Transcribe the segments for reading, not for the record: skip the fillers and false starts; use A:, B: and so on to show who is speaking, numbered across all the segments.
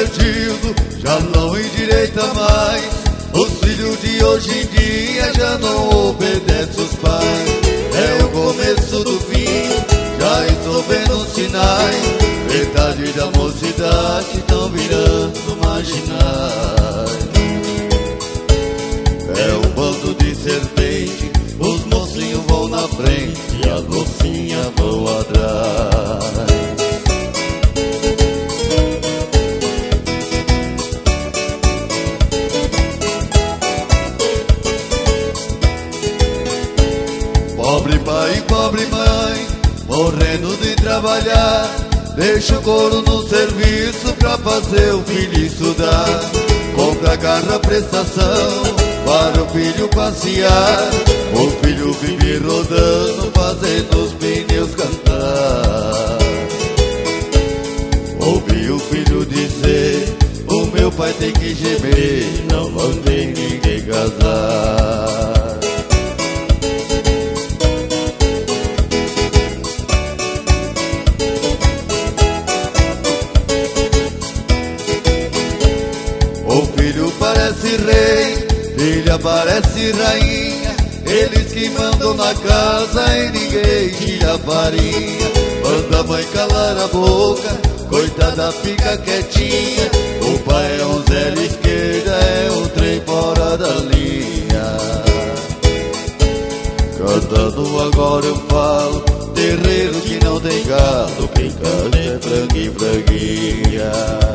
A: perdido já não endireita mais. Os filhos de hoje em dia já não obedecem os pais. É o começo do fim, já estou vendo sinais. Metade da mocidade estão virando marginais. É um bando de serpente, os mocinhos vão na frente e as mocinhas vão atrás. Pobre pai e pobre mãe, morrendo de trabalhar, deixa o couro no serviço pra fazer o filho estudar. Compra carro prestação para o filho passear. O filho vive rodando, fazendo os pneus cantar. Ouvi o filho dizer, o meu pai tem que gemer, não mandei ninguém casar. O filho parece rei, filha parece rainha. Eles que mandam na casa e ninguém tira a farinha. Manda a mãe calar a boca, coitada fica quietinha. O pai é um zero esquerda, é um trem fora da linha. Cantando agora eu falo, terreiro que não tem gado, quem canta é franguinho, franguinha.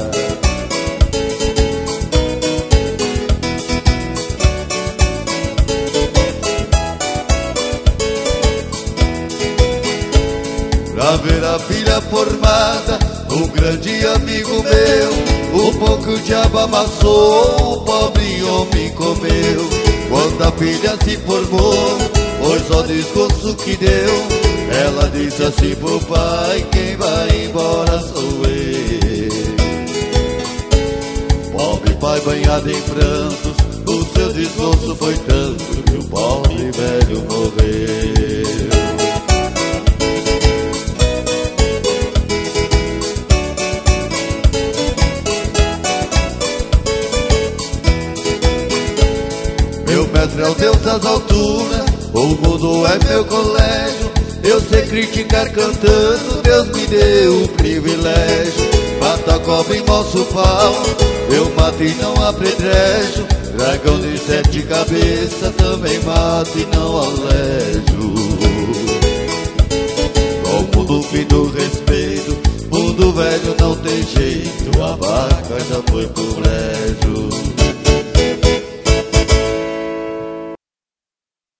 A: Pra ver a filha formada, um grande amigo meu, o pão que o diabo amassou, o pobre homem comeu. Quando a filha se formou, foi só desgosto que deu. Ela disse assim pro pai, quem vai embora sou eu. Pobre pai banhado em prantos, o seu desgosto foi tanto que o pobre velho morreu. Meu mestre é o Deus das alturas, o mundo é meu colégio. Eu sei criticar cantando, Deus me deu o privilégio. Mata a cobra e mostra o pau, eu mato e não apedrejo. Dragão de 7 cabeças também mato e não alejo.